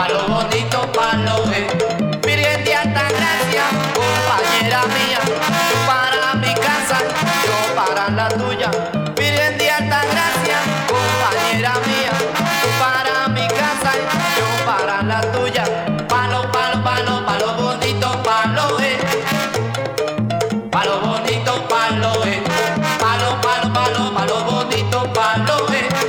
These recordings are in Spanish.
lo bonito, pa' lo Virgen de alta gracia, compañera mía, tú para mi casa, yo para la tuya. Virgen de alta gracia, compañera mía, tú para mi casa, yo para la tuya. Palo, palo, palo, palo bonito, palo palo bonito, palo palo, palo, palo, palo bonito, palo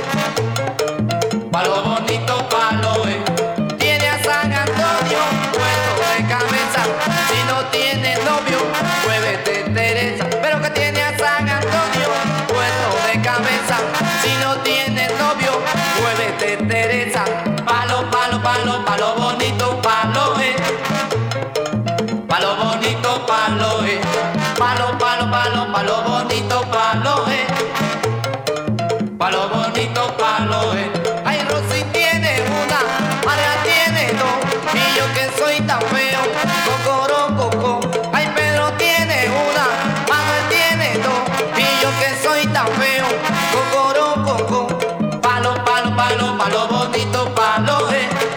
palo bonito, palo Tiene a San Antonio puesto de cabeza. Si no tienes novio, muévete Teresa. Pero que tiene a San Antonio puesto de cabeza. Si no tienes novio, muévete Teresa. Palo, palo, palo, palo bonito, palo palo bonito, palo palo, palo, palo, palo bonito, palo palo bonito, palo Ay, Rosy tiene una, María tiene dos, y yo que soy tan feo, cocorococo. Ay, Pedro tiene una, Manuel tiene dos, y yo que soy tan feo, cocorococo. Palo, palo, palo, palo bonito, palo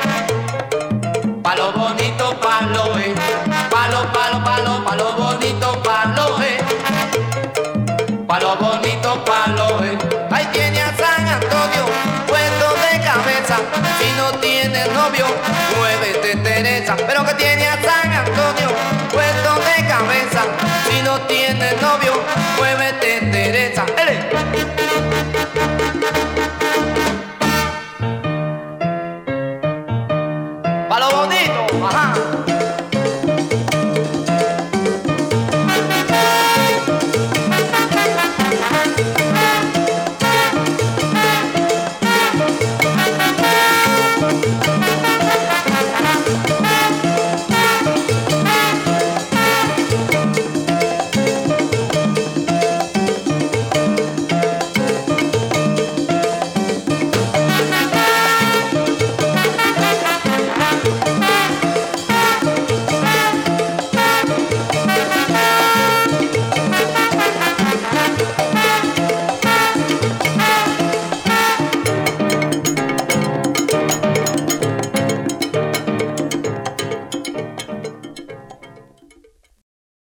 palo bonito, palo palo, palo, palo, palo bonito, palo palo bonito, palo Ahí tiene a San Antonio puesto de cabeza. Si no tienes novio, muévete Teresa. Pero que tiene a San Antonio puesto de cabeza. Si no tienes novio, muévete Teresa. ¡Ele! Palo bonito, ajá.